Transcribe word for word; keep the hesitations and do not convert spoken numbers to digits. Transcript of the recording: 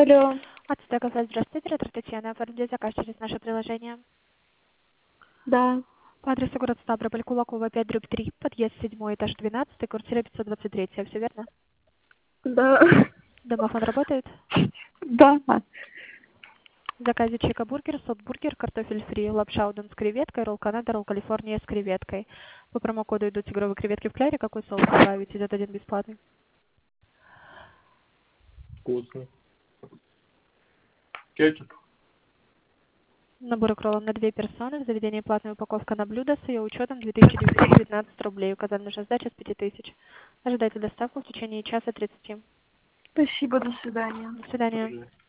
Алло. Отстая кафе, здравствуйте, это Татьяна. Оформите заказ через наше приложение. Да. По адресу город Ставрополь, Кулакова, пять, дробь три, подъезд седьмой, этаж двенадцатый, квартира пятьсот двадцать три. Все верно? Да. Домофон работает? Да. В заказе чика-бургер, соп-бургер, картофель фри, лапша удон с креветкой, ролл Канада, ролл Калифорния с креветкой. По промокоду идут тигровые креветки в кляре. Какой соус добавить? Идет один бесплатный. Вкусный. Кетчуп. Набор укрола на две персоны. В заведении платная упаковка на блюдо с ее учетом две тысячи девятьсот девятнадцать рублей. Указана наша сдача с пяти тысяч. Ожидайте доставку в течение часа тридцати. Спасибо, до свидания. До свидания.